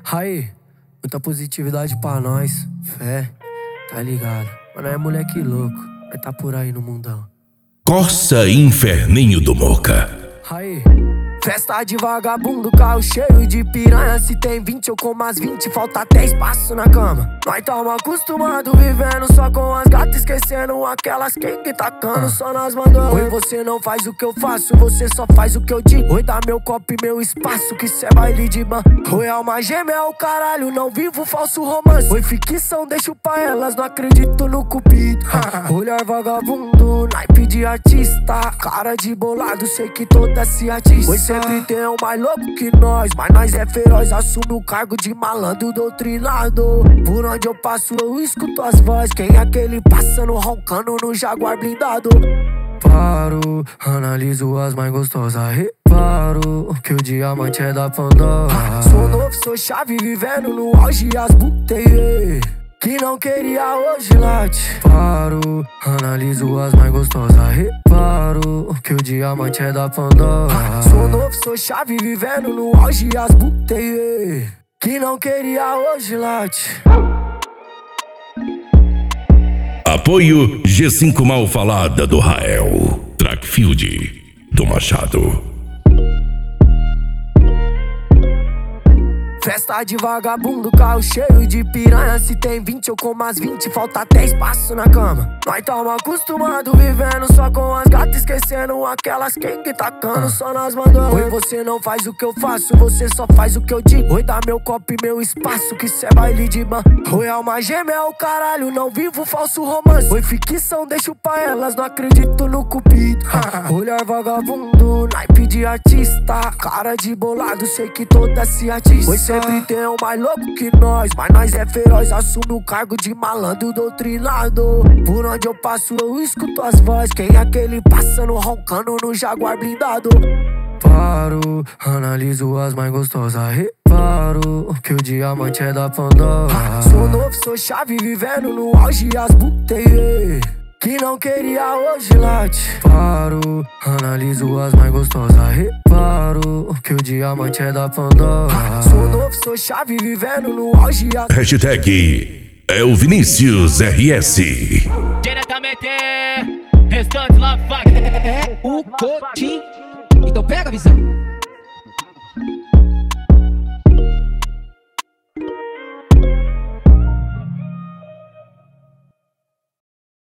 Aí, muita positividade pra nós, fé, tá ligado? Mas não é moleque louco, vai tá por aí no mundão. Corsa Inferninho do Moca. Aí, festa de vagabundo, carro cheio de piranha. Se tem 20 eu como as 20, falta até espaço na cama. Nós tamo acostumado vivendo só com as gatas, esquecendo aquelas que tacando só nas mangas. Oi, você não faz o que eu faço, você só faz o que eu digo. Oi, dá meu copo e meu espaço, que cê baile de ban. Oi, alma gêmea é o caralho, não vivo falso romance. Oi, ficção, deixo pra elas, não acredito no cupido. Olhar vagabundo, naipe de artista, cara de bolado, sei que toda se atiça. Oi, sempre tem um mais louco que nós, mas nós é feroz, assume o cargo de malandro doutrinado. Por onde eu passo eu escuto as vozes, quem é aquele passando roncando no Jaguar blindado? Paro, analiso as mais gostosas, reparo que o diamante é da Pandora. Sou novo, sou chave, vivendo no auge as botei que não queria hoje late. Paro, analiso as mais gostosas, reparo que o diamante é da Pandora. Sou novo, sou chave, vivendo no auge as botei que não queria hoje late. Apoio G5 Mal Falada do Rael, Trackfield do Machado. Festa de vagabundo, carro cheio de piranha. Se tem 20 eu como as 20, falta até espaço na cama. Nós tamo acostumado vivendo só com as gatas, esquecendo aquelas que tacando só nas mangas. Oi, você não faz o que eu faço, você só faz o que eu digo. Oi, dá meu copo e meu espaço, que cê baile de ban. Oi, alma gêmea é o caralho, não vivo falso romance. Oi, ficção, deixo pra elas, não acredito no cupido. Olhar vagabundo, naipe de artista, cara de bolado, sei que toda se atiça. Oi, sempre tem um mais louco que nós, mas nós é feroz, assume o cargo de malandro doutrinado. Por onde eu passo eu escuto as vozes, quem é aquele passando roncando no Jaguar blindado? Paro, analiso as mais gostosas, reparo que o diamante é da Pandora. Sou novo, sou chave, vivendo no auge as botei que não queria hoje late. Paro, analiso as mais gostosas, reparo que o diamante é da Pandora. Sou novo, sou chave, vivendo no auge as... Hashtag é o Vinícius RS. Diretamente, restante lá, faca. É o Cotim. Então pega a visão.